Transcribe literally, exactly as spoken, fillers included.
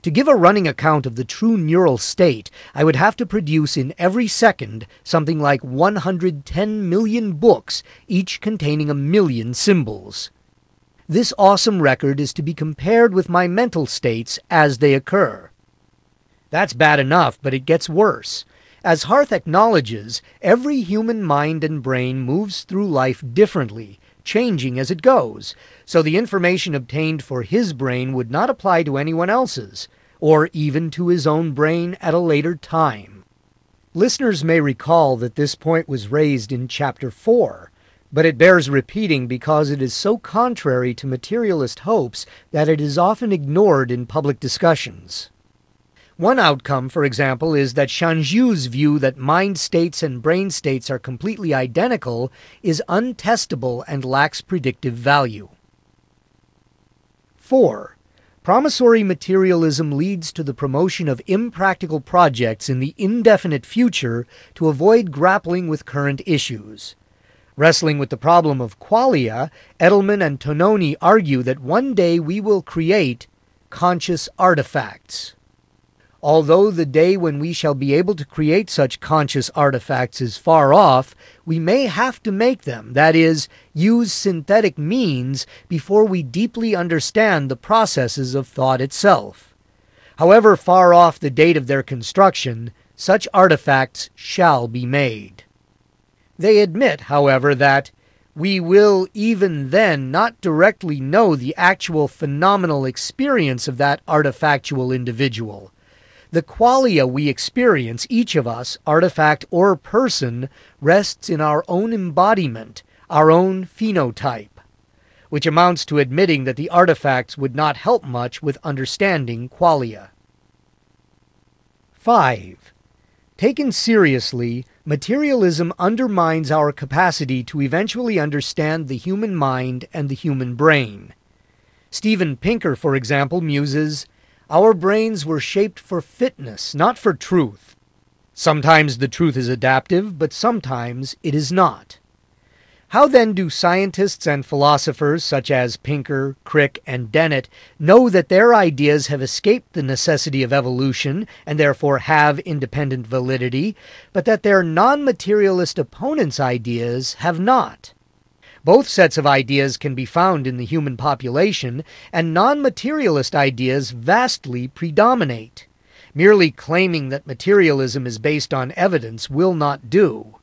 To give a running account of the true neural state, I would have to produce in every second something like one hundred ten million books, each containing a million symbols. This awesome record is to be compared with my mental states as they occur. That's bad enough, but it gets worse. As Harth acknowledges, every human mind and brain moves through life differently, changing as it goes, so the information obtained for his brain would not apply to anyone else's, or even to his own brain at a later time. Listeners may recall that this point was raised in Chapter four, but it bears repeating because it is so contrary to materialist hopes that it is often ignored in public discussions. One outcome, for example, is that Shanju's view that mind states and brain states are completely identical is untestable and lacks predictive value. four. Promissory materialism leads to the promotion of impractical projects in the indefinite future to avoid grappling with current issues. Wrestling with the problem of qualia, Edelman and Tononi argue that one day we will create conscious artifacts. Although the day when we shall be able to create such conscious artifacts is far off, we may have to make them, that is, use synthetic means before we deeply understand the processes of thought itself. However far off the date of their construction, such artifacts shall be made. They admit, however, that we will even then not directly know the actual phenomenal experience of that artifactual individual. The qualia we experience, each of us, artifact or person, rests in our own embodiment, our own phenotype, which amounts to admitting that the artifacts would not help much with understanding qualia. five. Taken seriously, materialism undermines our capacity to eventually understand the human mind and the human brain. Steven Pinker, for example, muses, "Our brains were shaped for fitness, not for truth. Sometimes the truth is adaptive, but sometimes it is not." How then do scientists and philosophers such as Pinker, Crick, and Dennett know that their ideas have escaped the necessity of evolution and therefore have independent validity, but that their non-materialist opponents' ideas have not? Both sets of ideas can be found in the human population, and non-materialist ideas vastly predominate. Merely claiming that materialism is based on evidence will not do.